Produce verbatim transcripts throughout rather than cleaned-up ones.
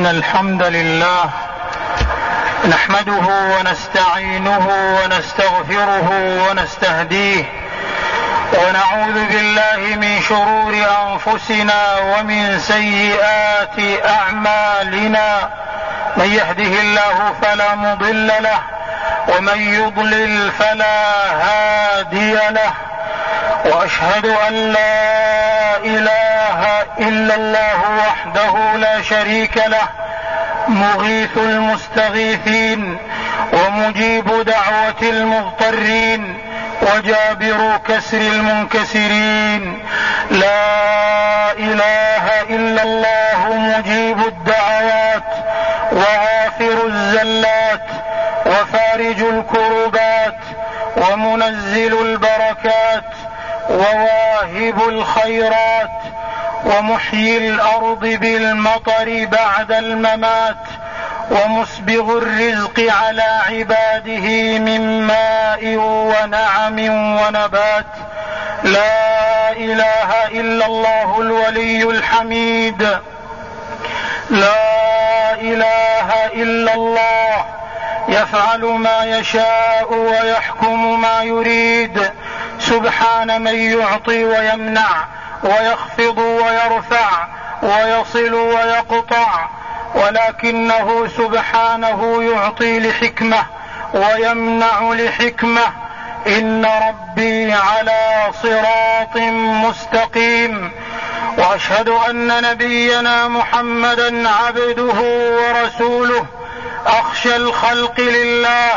إن الحمد لله نحمده ونستعينه ونستغفره ونستهديه ونعوذ بالله من شرور أنفسنا ومن سيئات أعمالنا. من يهده الله فلا مضل له ومن يضلل فلا هادي له، وأشهد أن لا إله إلا الله وحده لا شريك له مغيث المستغيثين ومجيب دعوة المضطرين وجابر كسر المنكسرين. لا إله إلا الله مجيب الدعوات وغافر الزلات وفارج الكربات ومنزل البركات وواهب الخيرات ومحيي الأرض بالمطر بعد الممات ومسبغ الرزق على عباده من ماء ونعم ونبات. لا إله إلا الله الولي الحميد. لا إله إلا الله يفعل ما يشاء ويحكم ما يريد. سبحان من يعطي ويمنع ويخفض ويرفع ويصل ويقطع، ولكنه سبحانه يعطي لحكمة ويمنع لحكمة. إن ربي على صراط مستقيم. وأشهد أن نبينا محمدا عبده ورسوله أخشى الخلق لله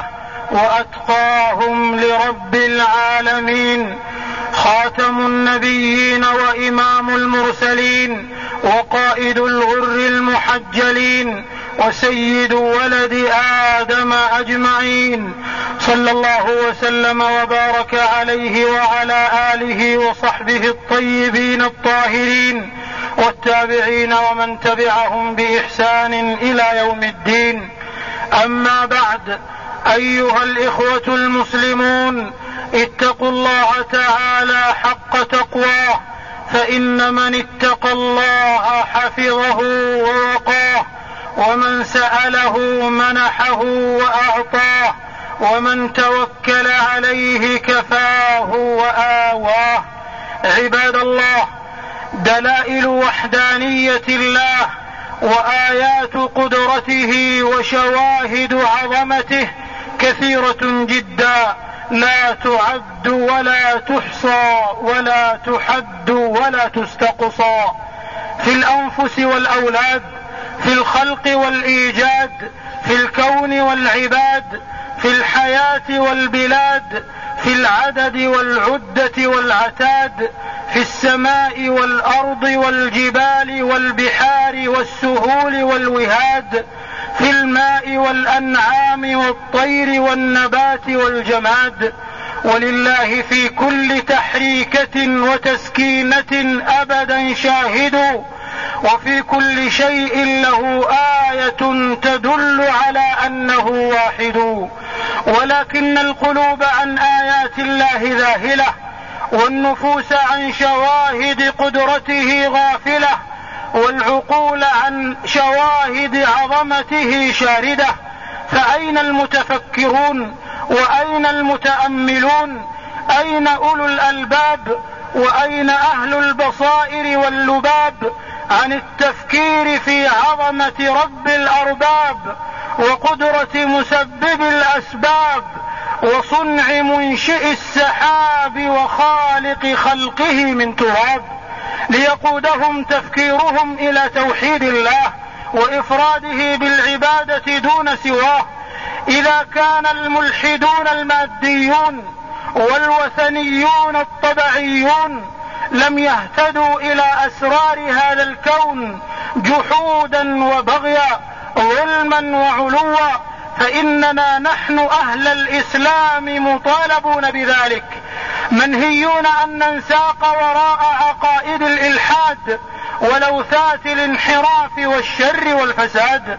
وأتقاهم لرب العالمين، خاتم النبيين وإمام المرسلين وقائد الغر المحجلين وسيد ولد آدم أجمعين، صلى الله وسلم وبارك عليه وعلى آله وصحبه الطيبين الطاهرين والتابعين ومن تبعهم بإحسان إلى يوم الدين. أما بعد، أيها الإخوة المسلمون، اتقوا الله تعالى حق تقواه، فإن من اتقى الله حفظه ووقاه، ومن سأله منحه وأعطاه، ومن توكل عليه كفاه وآواه. عباد الله، دلائل وحدانية الله وآيات قدرته وشواهد عظمته كثيرة جدا، لا تعد ولا تحصى ولا تحد ولا تستقصى، في الأنفس والأولاد، في الخلق والإيجاد، في الكون والعباد، في الحياة والبلاد، في العدد والعدة والعتاد، في السماء والأرض والجبال والبحار والسهول والوهاد، في الماء والأنعام والطير والنبات والجماد. ولله في كل تحريكة وتسكينة أبدا شاهد، وفي كل شيء له آية تدل على أنه واحد. ولكن القلوب عن آيات الله ذاهلة، والنفوس عن شواهد قدرته غافلة، والعقول عن شواهد عظمته شاردة. فأين المتفكرون وأين المتأملون؟ أين أولو الألباب وأين أهل البصائر واللباب عن التفكير في عظمة رب الأرباب وقدرة مسبب الأسباب وصنع منشئ السحاب وخالق خلقه من تراب، ليقودهم تفكيرهم إلى توحيد الله وإفراده بالعبادة دون سواه. إذا كان الملحدون الماديون والوثنيون الطبعيون لم يهتدوا إلى أسرار هذا الكون جحودا وبغيا ظلما وعلوا، فإننا نحن أهل الإسلام مطالبون بذلك، منهيون أن ننساق وراء عقائد الإلحاد ولوثات الانحراف والشر والفساد.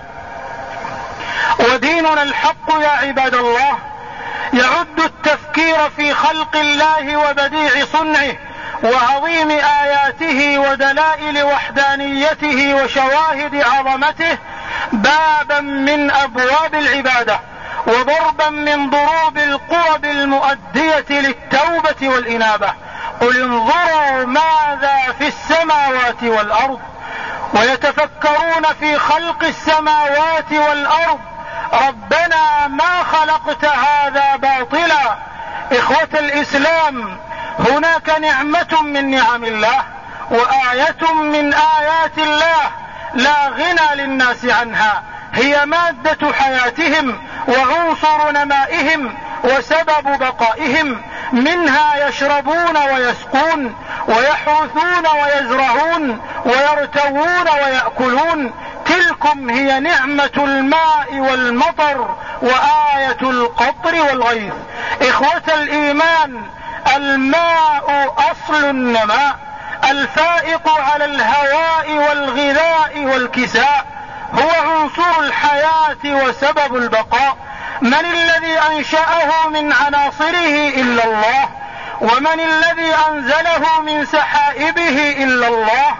وديننا الحق يا عباد الله يعد التفكير في خلق الله وبديع صنعه وعظيم آياته ودلائل وحدانيته وشواهد عظمته بابا من أبواب العبادة وضربا من ضروب القرب المؤدية للتوبة والإنابة. قل انظروا ماذا في السماوات والأرض ويتفكرون في خلق السماوات والأرض ربنا ما خلقت هذا باطلا. إخوة الإسلام، هناك نعمة من نعم الله وآية من آيات الله لا غنى للناس عنها، هي مادة حياتهم وعنصر نمائهم وسبب بقائهم. منها يشربون ويسقون ويحرثون ويزرعون ويرتوون ويأكلون. تلكم هي نعمة الماء والمطر وآية القطر والغيث. إخوة الإيمان، الماء أصل النماء الفائق على الهواء والغذاء والكساء، هو عنصر الحياة وسبب البقاء. من الذي أنشأه من عناصره إلا الله، ومن الذي أنزله من سحائبه إلا الله.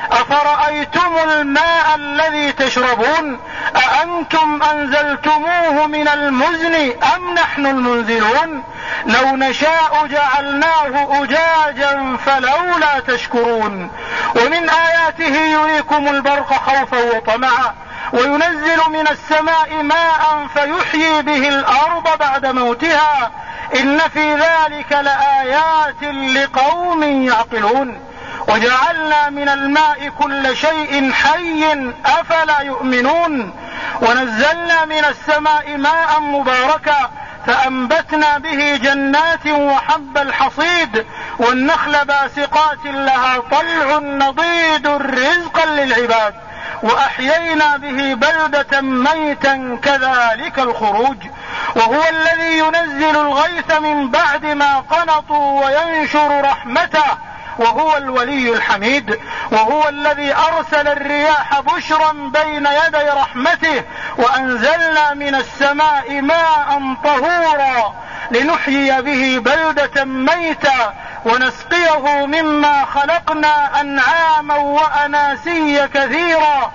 أفرأيتم الماء الذي تشربون أأنتم أنزلتموه من المزن أم نحن المنزلون؟ لو نشاء جعلناه أجاجا فلولا تشكرون. ومن آياته يريكم البرق خوفا وطمعا وينزل من السماء ماء فيحيي به الأرض بعد موتها إن في ذلك لآيات لقوم يعقلون. وجعلنا من الماء كل شيء حي أفلا يؤمنون. ونزلنا من السماء ماء مباركا فأنبتنا به جنات وحب الحصيد والنخل باسقات لها طلع نضيد رزقا للعباد وأحيينا به بلدة ميتا كذلك الخروج. وهو الذي ينزل الغيث من بعد ما قنطوا وينشر رحمته وهو الولي الحميد. وهو الذي أرسل الرياح بشرا بين يدي رحمته وأنزلنا من السماء ماء طهورا لنحيي به بلدة ميتا ونسقيه مما خلقنا أنعاما وأناسيا كثيرا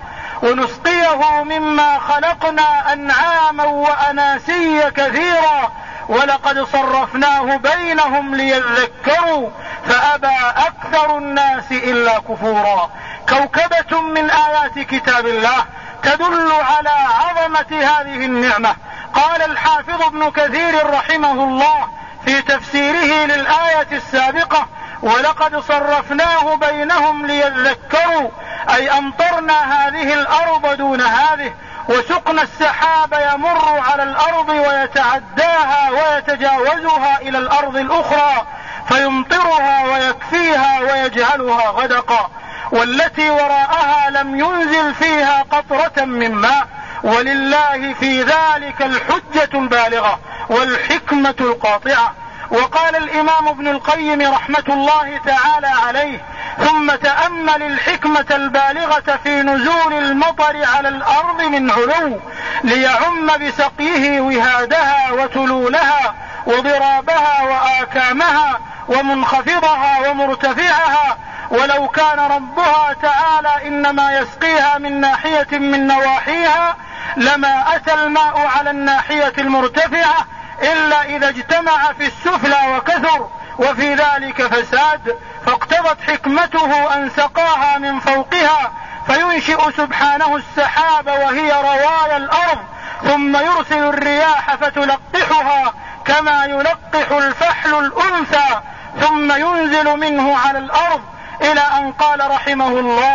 ونسقيه مما خلقنا أنعاما وأناسيا كثيرا ولقد صرفناه بينهم ليذكروا فأبى أكثر الناس إلا كفورا. كوكبة من آيات كتاب الله تدل على عظمة هذه النعمة. قال الحافظ ابن كثير رحمه الله في تفسيره للآية السابقة: ولقد صرفناه بينهم ليذكروا، أي أمطرنا هذه الأرض دون هذه، وسقنا السحاب يمر على الأرض ويتعداها ويتجاوزها إلى الأرض الأخرى فيمطرها ويكفيها ويجعلها غدقا، والتي وراءها لم ينزل فيها قطرة من ماء، ولله في ذلك الحجة البالغة والحكمة القاطعة. وقال الإمام ابن القيم رحمة الله تعالى عليه: ثم تأمل الحكمة البالغة في نزول المطر على الأرض من علو ليعم بسقيه وهادها وتلولها وضرابها وآكامها ومنخفضها ومرتفعها، ولو كان ربها تعالى إنما يسقيها من ناحية من نواحيها لما أتى الماء على الناحية المرتفعة إلا إذا اجتمع في السفلى وكثر، وفي ذلك فساد، فاقتضت حكمته أن سقاها من فوقها فينشئ سبحانه السحاب وهي روايا الأرض، ثم يرسل الرياح فتلقحها كما يلقح الفحل الأنثى، ثم ينزل منه على الأرض، إلى أن قال رحمه الله: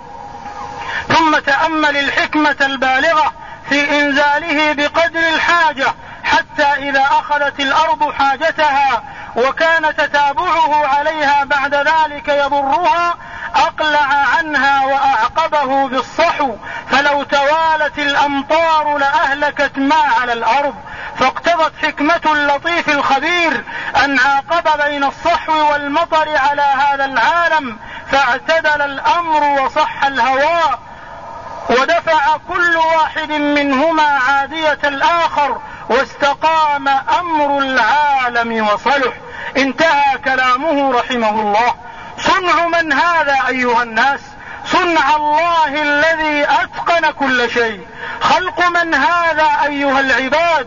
ثم تأمل الحكمة البالغة في إنزاله بقدر الحاجة، حتى إذا أخذت الأرض حاجتها وكان تتابعه عليها بعد ذلك يضرها أقلع عنها وأعقبه بالصحو، فلو توالت الأمطار لأهلكت ما على الأرض، فاقتضت حكمة اللطيف الخبير أن عاقب بين الصحو والمطر على هذا العالم، فاعتدل الأمر وصح الهواء، ودفع كل واحد منهما عادية الآخر، واستقام أمر العالم وصلح. انتهى كلامه رحمه الله. صنع من هذا أيها الناس؟ صنع الله الذي أتقن كل شيء، خلق من هذا أيها العباد؟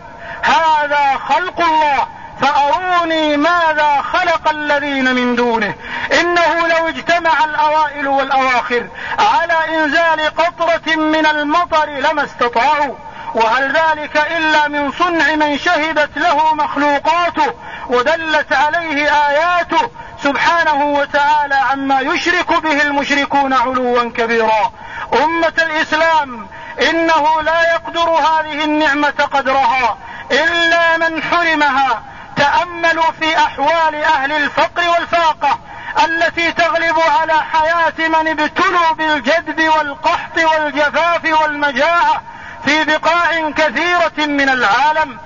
هذا خلق الله، فأروني ماذا خلق الذين من دونه. إنه لو اجتمع الأوائل والأواخر على إنزال قطرة من المطر لما استطاعوا، وهل ذلك إلا من صنع من شهدت له مخلوقاته ودلت عليه آياته سبحانه وتعالى عما يشرك به المشركون علوا كبيرا. أمة الإسلام، إنه لا يقدر هذه النعمة قدرها إلا من حرمها. تأملوا في أحوال أهل الفقر والفاقة التي تغلب على حياة من ابتلوا بالجدب والقحط والجفاف والمجاعة في بقاع كثيرة من العالم.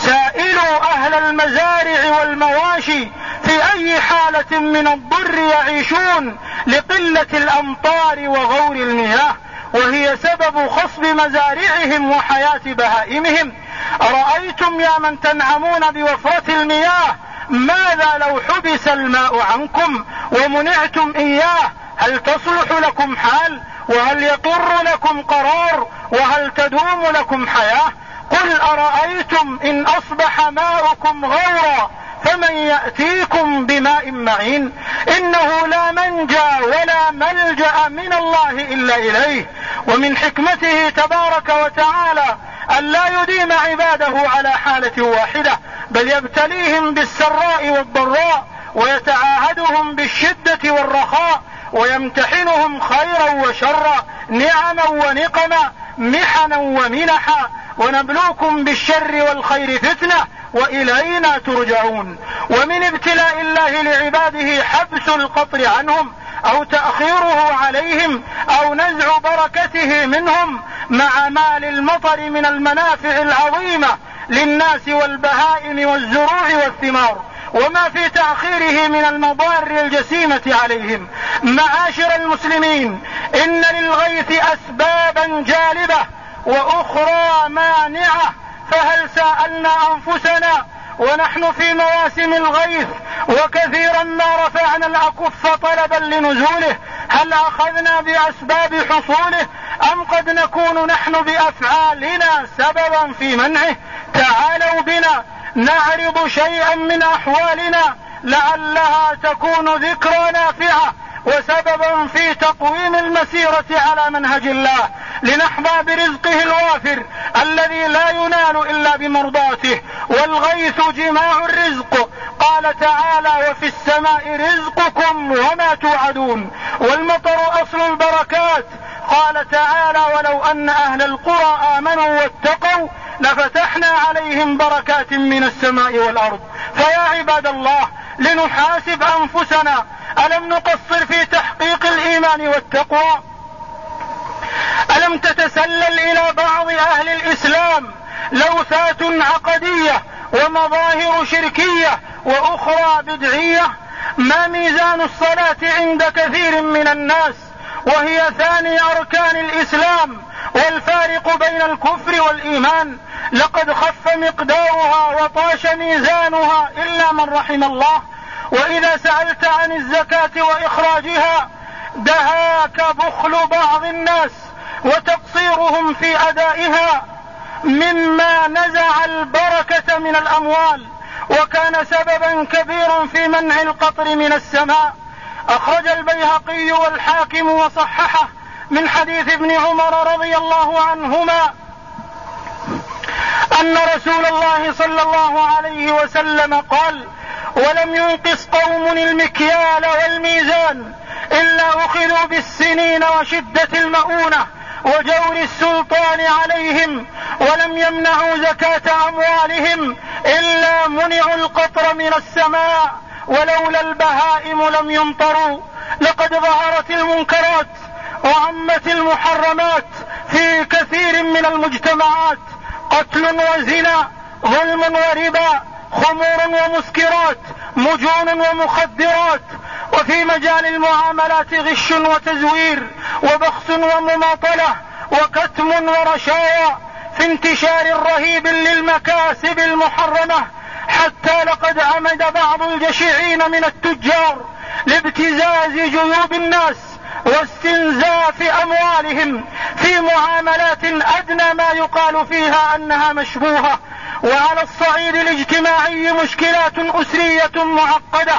سائلوا أهل المزارع والمواشي في أي حالة من الضر يعيشون لقلة الأمطار وغور المياه، وهي سبب خصب مزارعهم وحياة بهائمهم. أرأيتم يا من تنعمون بوفرة المياه، ماذا لو حبس الماء عنكم ومنعتم إياه؟ هل تصلح لكم حال؟ وهل يقر لكم قرار؟ وهل تدوم لكم حياة؟ قل أرأيتم إن أصبح ماؤكم غورا فمن يأتيكم بماء معين؟ إنه لا منجى ولا ملجأ من الله إلا إليه. ومن حكمته تبارك وتعالى أن لا يديم عباده على حالة واحدة، بل يبتليهم بالسراء والضراء، ويتعاهدهم بالشدة والرخاء، ويمتحنهم خيرا وشرا، نعما ونقما، محنا ومنحا، ونبلوكم بالشر والخير فتنة وإلينا ترجعون. ومن ابتلاء الله لعباده حبس القطر عنهم أو تأخيره عليهم أو نزع بركته منهم، مع ما للمطر من المنافع العظيمة للناس والبهائم والزروع والثمار، وما في تأخيره من المضار الجسيمة عليهم. معاشر المسلمين، إن للغيث أسبابا جالبة وأخرى مانعة، فهل سألنا أنفسنا ونحن في مواسم الغيث وكثيرا ما رفعنا الأكف طلبا لنزوله، هل أخذنا بأسباب حصوله أم قد نكون نحن بأفعالنا سببا في منعه؟ تعالوا بنا نعرض شيئا من أحوالنا لعلها تكون ذكرى نافعة وسببا في تقويم المسيرة على منهج الله، لنحظى برزقه الوافر الذي لا ينال إلا بمرضاته. والغيث جماع الرزق، قال تعالى: وفي السماء رزقكم وما توعدون. والمطر أصل البركات، قال تعالى: ولو أن أهل القرى آمنوا واتقوا لفتحنا عليهم بركات من السماء والأرض. فيا عباد الله، لنحاسب أنفسنا، ألم نقصر في تحقيق الإيمان والتقوى؟ ألم تتسلل إلى بعض أهل الإسلام لوثات عقدية ومظاهر شركية وأخرى بدعية؟ ما ميزان الصلاة عند كثير من الناس وهي ثاني أركان الإسلام والفارق بين الكفر والإيمان؟ لقد خف مقدارها وطاش ميزانها إلا من رحم الله. وإذا سألت عن الزكاة وإخراجها دهاك بخل بعض الناس وتقصيرهم في أدائها، مما نزع البركة من الأموال وكان سببا كبيرا في منع القطر من السماء. أخرج البيهقي والحاكم وصححه من حديث ابن عمر رضي الله عنهما أن رسول الله صلى الله عليه وسلم قال: ولم ينقص قوم المكيال والميزان إلا أخذوا بالسنين وشدة المؤونة وجور السلطان عليهم، ولم يمنعوا زكاة أموالهم إلا منعوا القطر من السماء، ولولا البهائم لم يمطروا. لقد ظهرت المنكرات وعمت المحرمات في كثير من المجتمعات، قتل وزنا، ظلم وربا، خمور ومسكرات، مجون ومخدرات. وفي مجال المعاملات غش وتزوير وبخس ومماطلة وكتم ورشاوى، في انتشار رهيب للمكاسب المحرمة، حتى لقد عمد بعض الجشعين من التجار لابتزاز جيوب الناس واستنزاف أموالهم في معاملات أدنى ما يقال فيها أنها مشبوهة. وعلى الصعيد الاجتماعي مشكلات أسرية معقدة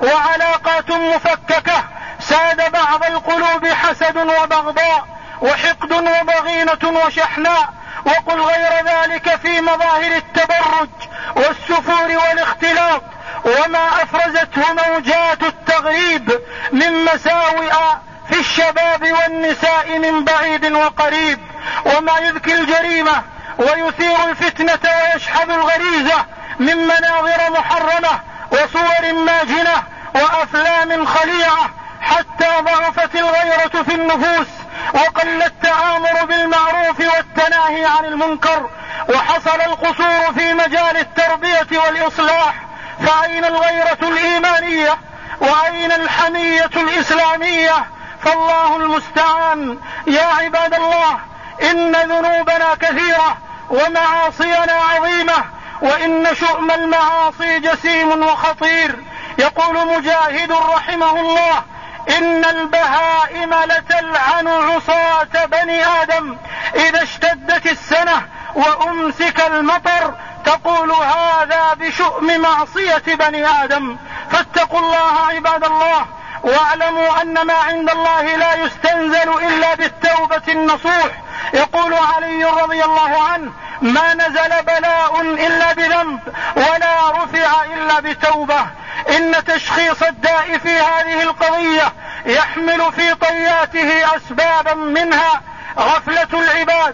وعلاقات مفككة، ساد بعض القلوب حسد وبغضاء وحقد وضغينة وشحناء، وقل غير ذلك في مظاهر التبرج والسفور والاختلاط، وما أفرزته موجات التغريب من مساوئ في الشباب والنساء من بعيد وقريب، وما يذكي الجريمة ويثير الفتنة ويشحذ الغريزة من مناظر محرمة وصور ماجنة وأفلام خليعة، حتى ضعفت الغيرة في النفوس وقل التآمر بالمعروف والتناهي عن المنكر، وحصل القصور في مجال التربية والإصلاح. فأين الغيرة الإيمانية وأين الحمية الإسلامية؟ فالله المستعان. يا عباد الله، إن ذنوبنا كثيرة ومعاصينا عظيمة، وإن شؤم المعاصي جسيم وخطير. يقول مجاهد رحمه الله: إن البهائم لتلعن عصاة بني آدم إذا اشتدت السنة وأمسك المطر، تقول هذا بشؤم معصية بني آدم. فاتقوا الله عباد الله، واعلموا أن ما عند الله لا يستنزل إلا بالتوبة النصوح. يقول علي رضي الله عنه: ما نزل بلاء إلا بذنب ولا رفع إلا بتوبة. إن تشخيص الداء في هذه القضية يحمل في طياته أسبابا، منها غفلة العباد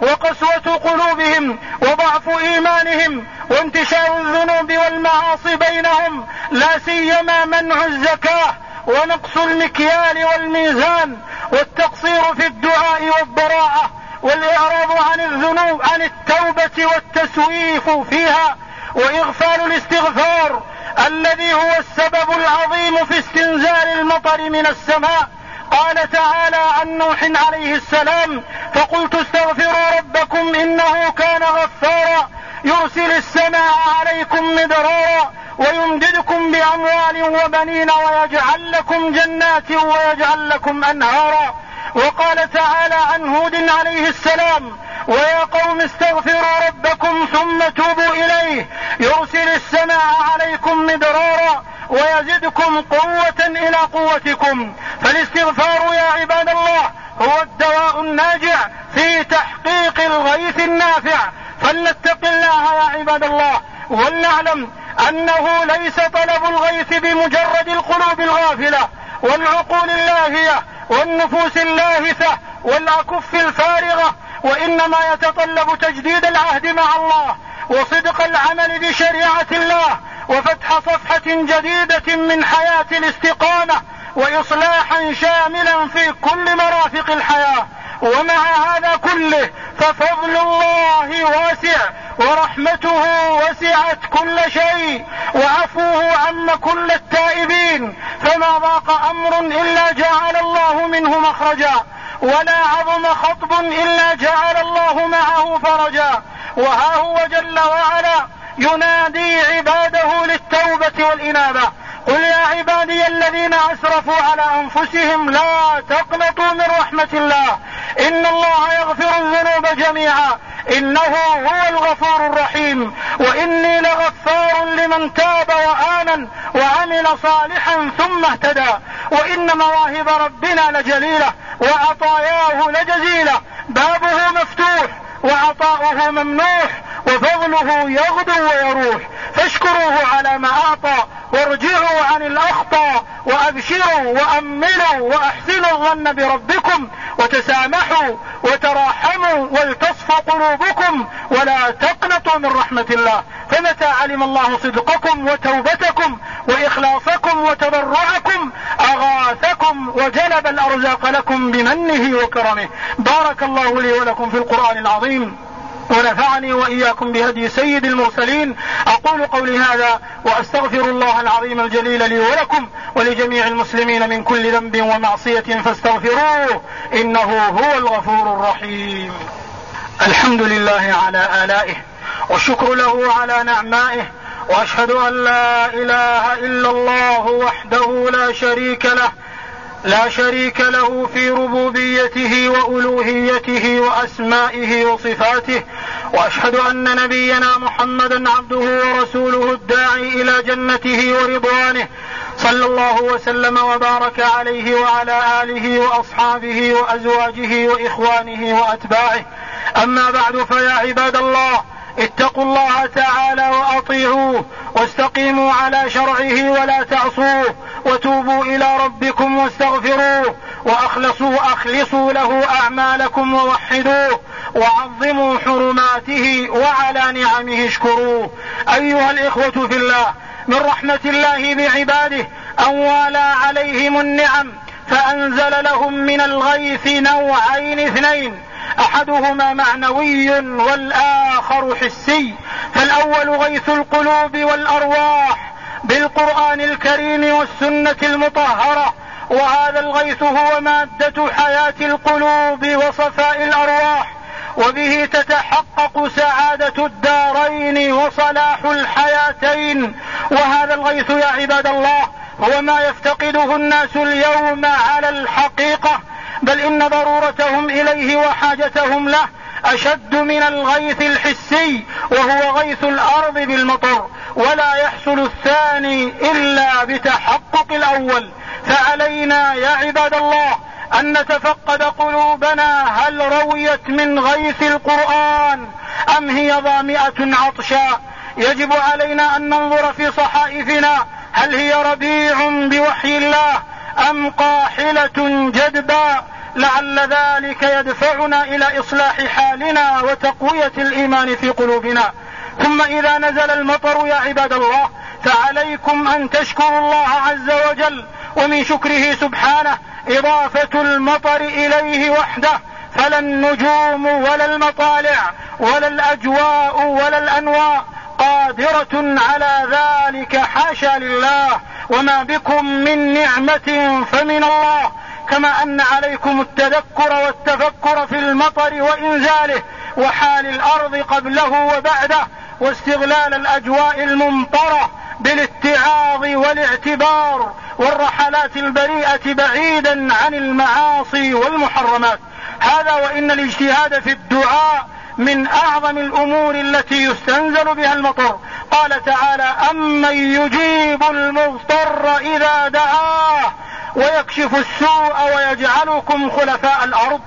وقسوة قلوبهم وضعف إيمانهم وانتشار الذنوب والمعاصي بينهم، لا سيما منع الزكاة ونقص المكيال والميزان والتقصير في الدعاء والضراعة والإعراض عن الذنوب عن التوبة والتسويف فيها، وإغفال الاستغفار الذي هو السبب العظيم في استنزال المطر من السماء. قال تعالى عن نوح عليه السلام: فقلت استغفروا ربكم إنه كان غفارا يرسل السماء عليكم مدرارا ويمددكم بأموال وبنين ويجعل لكم جنات ويجعل لكم أنهارا. وقال تعالى عن هود عليه السلام: ويا قوم استغفروا ربكم ثم توبوا إليه يرسل السماء عليكم مدرارا ويزدكم قوة إلى قوتكم. فالاستغفار يا عباد الله هو الدواء الناجع في تحقيق الغيث النافع. فلنتق الله يا عباد الله، ولنعلم أنه ليس طلب الغيث بمجرد القلوب الغافلة والعقول اللاهية والنفوس اللاهثة والأكف الفارغة، وإنما يتطلب تجديد العهد مع الله وصدق العمل بشريعة الله وفتح صفحة جديدة من حياة الاستقامة وإصلاحا شاملا في كل مرافق الحياة. ومع هذا كله ففضل الله واسع ورحمته وسعت كل شيء وعفوه عم كل التائبين، فما ضاق أمر إلا جعل الله منه مخرجا، ولا عظم خطب إلا جعل الله معه فرجا. وها هو جل وعلا ينادي عباده للتوبة والإنابة: قل يا عبادي الذين أسرفوا على أنفسهم لا تقنطوا من رحمة الله إن الله يغفر الذنوب جميعا إنه هو الغفور الرحيم. وإني لغفار لمن تاب وآمن وعمل صالحا ثم اهتدى. وإن مواهب ربنا لجليلة وعطاياه لجزيلة، بابه مفتوح وعطاؤه ممنوح وفضله يغدو ويروح. فاشكروه على ما أعطى وارجعوا عن الأخطاء وأبشروا وأمنوا وأحسنوا الظن بربكم وتسامحوا وتراحموا ولتصفى قلوبكم ولا تقنطوا من رحمة الله. فمتى علم الله صدقكم وتوبتكم وإخلاصكم وتضرعكم أغاثكم وجلب الأرزاق لكم بمنه وكرمه. بارك الله لي ولكم في القرآن العظيم ونفعني وإياكم بهدي سيد المرسلين. أقول قولي هذا وأستغفر الله العظيم الجليل لي ولكم ولجميع المسلمين من كل ذنب ومعصية فاستغفروه إنه هو الغفور الرحيم. الحمد لله على آلائه والشكر له على نعمائه، وأشهد أن لا إله إلا الله وحده لا شريك له لا شريك له في ربوبيته وألوهيته وأسمائه وصفاته، وأشهد أن نبينا محمدا عبده ورسوله الداعي إلى جنته ورضوانه، صلى الله وسلم وبارك عليه وعلى آله وأصحابه وأزواجه وإخوانه وأتباعه. أما بعد، فيا عباد الله، اتقوا الله تعالى وأطيعوه واستقيموا على شرعه ولا تعصوه، وتوبوا إلى ربكم واستغفروه، وأخلصوا أخلصوا له أعمالكم ووحدوه، وعظموا حرماته، وعلى نعمه اشكروه. أيها الإخوة في الله، من رحمة الله بعباده أن والى عليهم النعم فأنزل لهم من الغيث نوعين اثنين، أحدهما معنوي والآخر حسي. فالأول غيث القلوب والأرواح بالقرآن الكريم والسنة المطهرة، وهذا الغيث هو مادة حياة القلوب وصفاء الأرواح، وبه تتحقق سعادة الدارين وصلاح الحياتين. وهذا الغيث يا عباد الله هو ما يفتقده الناس اليوم على الحقيقة، بل إن ضرورتهم إليه وحاجتهم له أشد من الغيث الحسي، وهو غيث الأرض بالمطر، ولا يحصل الثاني إلا بتحقق الأول. فعلينا يا عباد الله أن نتفقد قلوبنا، هل رويت من غيث القرآن أم هي ظامئة عطشا؟ يجب علينا أن ننظر في صحائفنا، هل هي ربيع بوحي الله أم قاحلة جدبا؟ لعل ذلك يدفعنا إلى إصلاح حالنا وتقوية الإيمان في قلوبنا. ثم إذا نزل المطر يا عباد الله فعليكم أن تشكروا الله عز وجل، ومن شكره سبحانه إضافة المطر إليه وحده، فلا النجوم ولا المطالع ولا الأجواء ولا الأنواء قادرة على ذلك، حاشا لله، وما بكم من نعمة فمن الله. كما أن عليكم التذكر والتفكر في المطر وإنزاله وحال الأرض قبله وبعده، واستغلال الأجواء الممطرة بالاتعاظ والاعتبار والرحلات البريئة بعيدا عن المعاصي والمحرمات. هذا وإن الاجتهاد في الدعاء من أعظم الأمور التي يستنزل بها المطر. قال تعالى: أمن يجيب المضطر إذا دعاه ويكشف السوء ويجعلكم خلفاء الأرض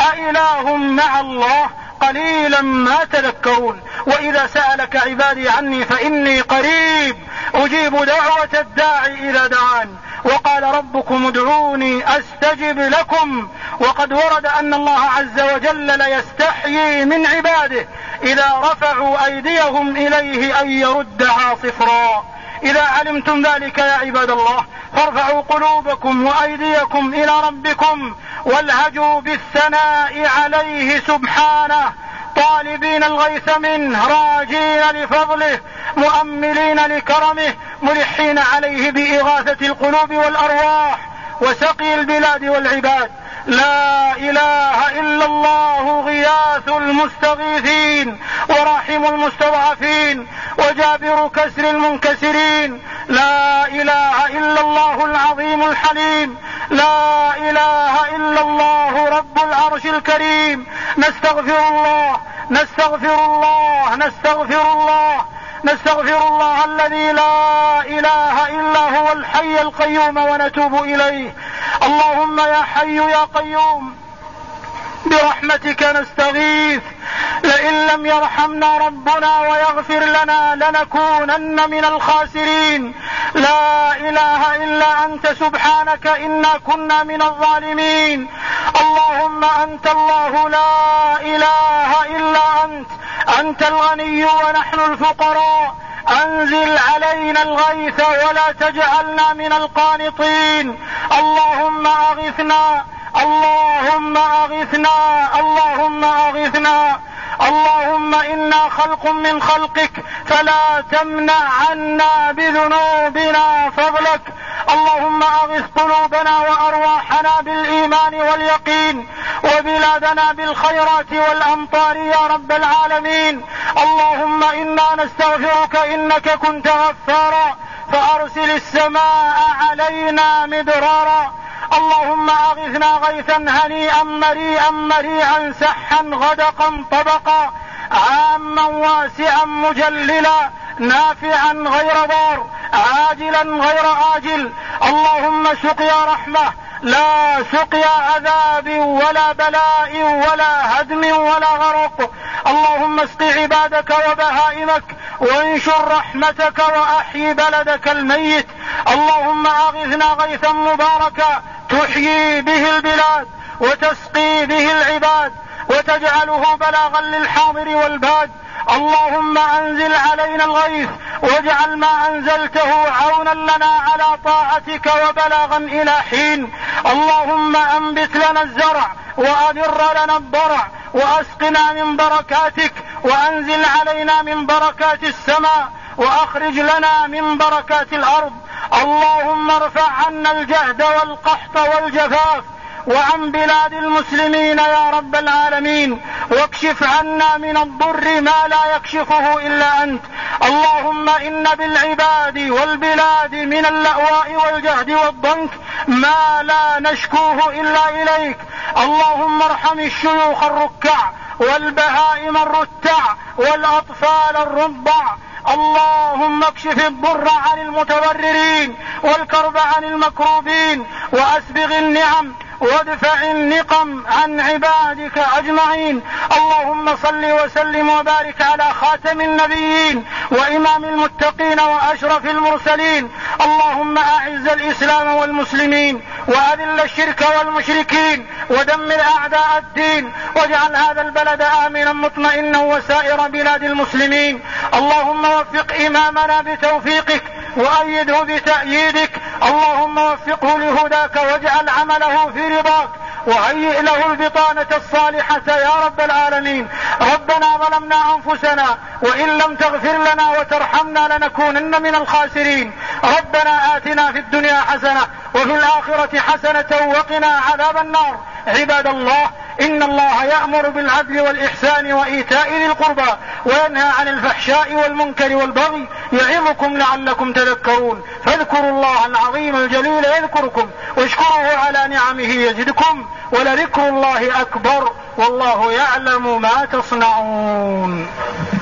أإله مع الله قليلا ما تذكرون. وإذا سألك عبادي عني فإني قريب أجيب دعوة الداعي إذا دعان. وقال ربكم ادعوني أستجب لكم. وقد ورد أن الله عز وجل ليستحيي من عباده إذا رفعوا أيديهم إليه أن يردها صفرا. إذا علمتم ذلك يا عباد الله فارفعوا قلوبكم وأيديكم إلى ربكم والهجوا بالثناء عليه سبحانه، طالبين الغيث منه، راجين لفضله، مؤملين لكرمه، ملحين عليه بإغاثة القلوب والأرواح وسقي البلاد والعباد. لا إله إلا الله غياث المستغيثين وراحم المستضعفين وجابر كسر المنكسرين. لا إله إلا الله العظيم الحليم. لا إله إلا الله رب العرش الكريم. نستغفر الله نستغفر الله نستغفر الله نستغفر الله الذي لا إله إلا هو الحي القيوم ونتوب إليه. اللهم يا حي يا قيوم برحمتك نستغيث، لئن لم يرحمنا ربنا ويغفر لنا لنكونن من الخاسرين. لا إله إلا أنت سبحانك إنا كنا من الظالمين. اللهم أنت الله لا إله إلا أنت، أنت الغني ونحن الفقراء. أنزل علينا الغيث ولا تجعلنا من القانطين. اللهم أغثنا اللهم أغثنا اللهم أغثنا. اللهم إنا خلق من خلقك فلا تمنع عنا بذنوبنا فضلك. اللهم أغث قلوبنا وأرواحنا بالإيمان واليقين، وبلادنا بالخيرات والأمطار يا رب العالمين. اللهم إنا نستغفرك إنك كنت غفارا فأرسل السماء علينا مدرارا. اللهم أغثنا غيثا هنيئا مريئا مريعا سحا غدقا طبقا عاما واسعا مجللا نافعا غير ضار عاجلا غير آجل. اللهم سقيا رحمة لا سقيا عذاب ولا بلاء ولا هدم ولا غرق. اللهم اسق عبادك وبهائمك وانشر رحمتك وأحيي بلدك الميت. اللهم أغثنا غيثا مباركا تحيي به البلاد وتسقي به العباد وتجعله بلاغا للحاضر والباد. اللهم أنزل علينا الغيث واجعل ما أنزلته عونا لنا على طاعتك وبلاغا إلى حين. اللهم أنبت لنا الزرع وأدر لنا الضرع وأسقنا من بركاتك وأنزل علينا من بركات السماء وأخرج لنا من بركات الأرض. اللهم ارفع عنا الجهد والقحط والجفاف وعن بلاد المسلمين يا رب العالمين، واكشف عنا من الضر ما لا يكشفه إلا أنت. اللهم إن بالعباد والبلاد من اللأواء والجهد والضنك ما لا نشكوه إلا إليك. اللهم ارحم الشيوخ الركع والبهائم الرتع والأطفال الرضع. اللهم اكشف الضر عن المتضررين والكرب عن المكروبين وأسبغ النعم وادفع النقم عن عبادك أجمعين. اللهم صل وسلم وبارك على خاتم النبيين وإمام المتقين وأشرف المرسلين. اللهم أعز الإسلام والمسلمين وأذل الشرك والمشركين ودمر أعداء الدين واجعل هذا البلد آمنا مطمئنا وسائر بلاد المسلمين. اللهم وفق إمامنا بتوفيقك وأيده بتأييدك. اللهم وفقه لهداك واجعل عمله في رضاك وهيئ له البطانة الصالحة يا رب العالمين. ربنا ظلمنا أنفسنا وإن لم تغفر لنا وترحمنا لنكونن من الخاسرين. ربنا آتنا في الدنيا حسنة وفي الآخرة حسنة وقنا عذاب النار. عباد الله، إن الله يأمر بالعدل والإحسان وإيتاء ذي القربى وينهى عن الفحشاء والمنكر والبغي يعظكم لعلكم تذكرون. فاذكروا الله العظيم الجليل يذكركم واشكروه على نعمه يزدكم ولذكر الله أكبر والله يعلم ما تصنعون.